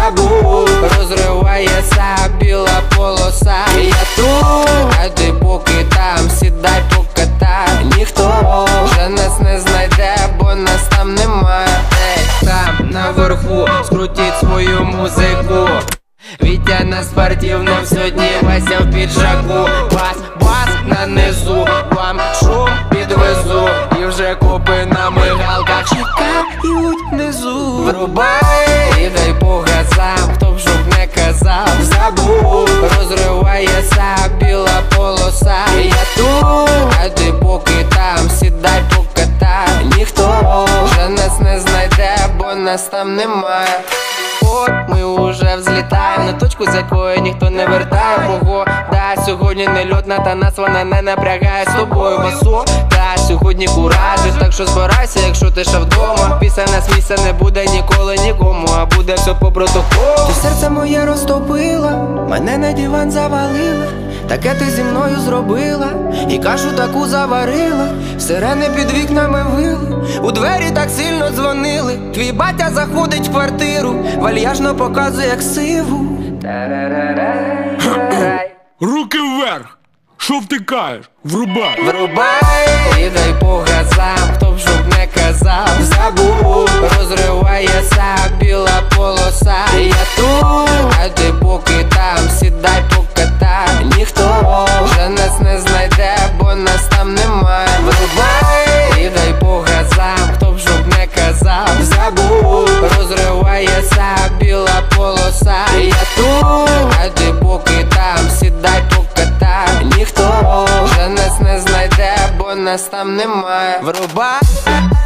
забув. Розривається біла полоса. Я тут, а ти поки там, сідай покатай. Ніхто вже нас не знайде, бо нас там немає. Ей, там наверху скрутіть свою музику. Вітя на спортивному сьогодні, Вася в піджаку. Бас на низу, вам шум підвезу. І вже копи на мигалках чекають внизу. Врубай і дай по газам, хто б щоб не казав. Забув, розривається біла полоса. Я тут, а ти поки там, сідай покатай. Ніхто вже нас не знайде, бо нас там немає. От ми уже взлітаємо на точку, з якої ніхто не вертає. Погода сьогодні нельотна, та нас вона не напрягає. З тобою басо, та сьогодні куражиш. Так що збирайся, якщо ти ще вдома. Після нас місця не буде ніколи нікому, а буде все по протоколу. Ти серце моє розтопила, мене на диван завалила. Таке ти зі мною зробила, і кашу таку заварила. Сирени під вікнами вили, у двері так сильно дзвонили. Твій батя заходить в квартиру, вальяжно показує як сиву. Руки вверх! Що втикаєш? Врубай! Врубай і дай по газам, хто б щоб не казав. Забув, розривається біла полоса. Я тут, а ти поки там, сідай покатай. Ніхто вже нас не знайде, бо нас там немає. Врубай і дай по газам, хто б щоб не казав. Забув, розривається біла полоса. Я тут, а ти поки там, сідай покатай. Ніхто вже нас не знайде, бо нас там немає. Врубай.